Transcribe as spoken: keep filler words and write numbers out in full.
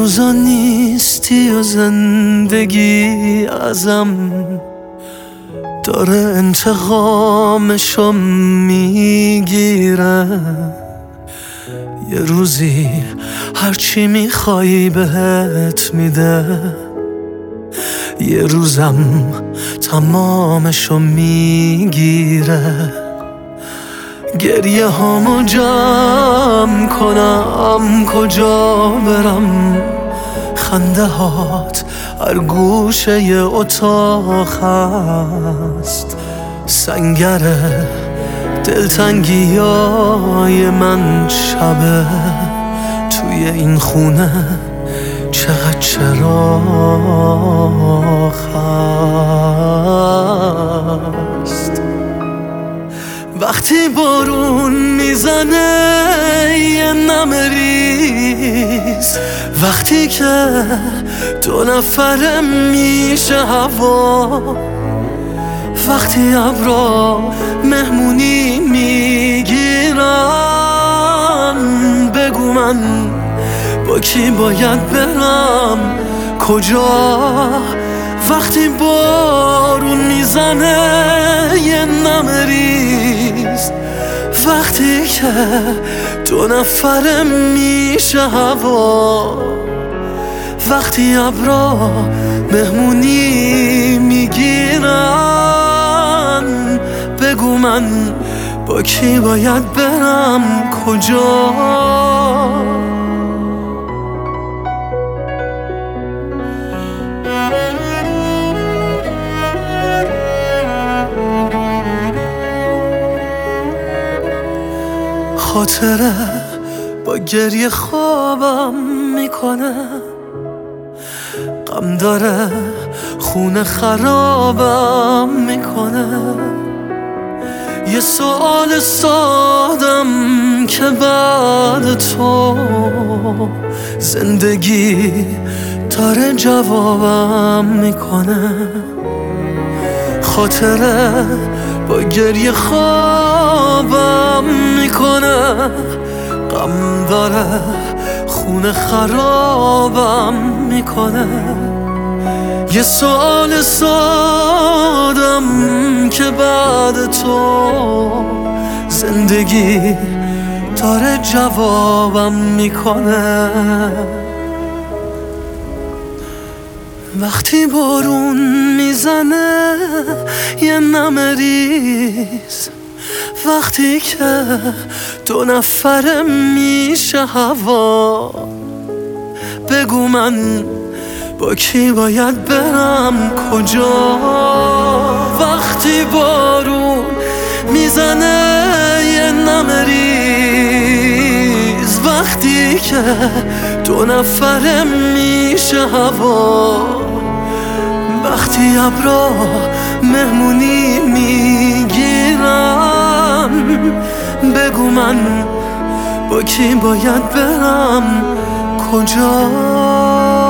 روزا نیستی و زندگی ازم داره انتقامشو میگیره. یه روزی هرچی میخوایی بهت میده، یه روزم تمامشو میگیره. گریه هامو جمع کنم کجا برم، خنده هات هر گوشه ی اتاق هست. سنگره دلتنگی های من شبه، توی این خونه چقدر چراغ هست. وقتی بارون میزنه یه نمه ریز، وقتی که دو نفره میشه هوا، وقتی ابرا مهمونی میگیرن، بگو من با کی باید برم کجا. وقتی بارون میزنه یه نمه ریز، وقتی که دو نفره میشه هوا، وقتی ابرا مهمونی میگیرن، بگو من با کی باید برم کجا. خاطره با گریه خوابم میکنه، غم داره خونه خرابم میکنه. یه سوال سادم که بعد تو زندگی داره جوابم میکنه. خاطره با گریه خوابم میکنه، غم داره خونه خرابم میکنه. یه سوال سادم که بعد تو زندگی داره جوابم میکنه. وقتی بارون میزنه یه نمه ریز، وقتی که دو نفره میشه هوا، بگو من با کی باید برم کجا. وقتی بارون میزنه یه نمه ریز، وقتی که دو نفره میشه هوا، وقتی ابرا مهمونی میگیرم، بگو من با کی باید برم کجا.